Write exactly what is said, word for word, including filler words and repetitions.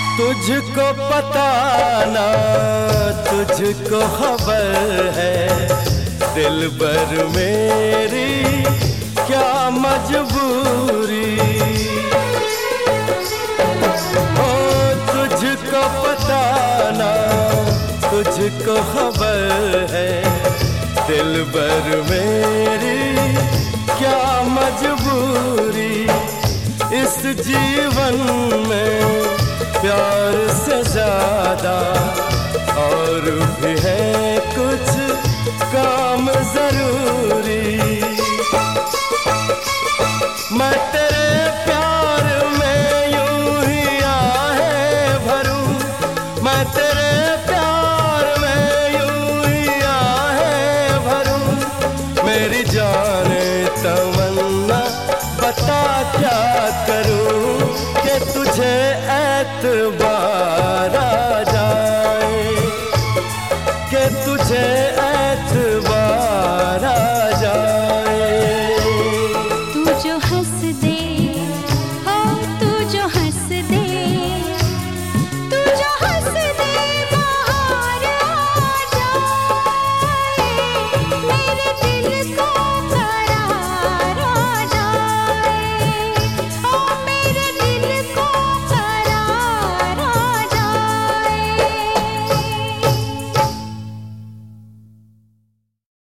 तुझको पता ना तुझको खबर है, दिलबर मेरी क्या मजबूरी। ओ तुझको पता ना तुझको खबर है, दिलबर मेरी क्या मजबूरी। इस जीवन में प्यार से ज्यादा और भी है कुछ काम जरूरी। मैं तेरे प्यार में यूं ही आहें भरूं, मैं तेरे प्यार में यूं ही आहें भरूं। मेरी जाने तमन्ना बता क्या करूं कि तुझे एतबार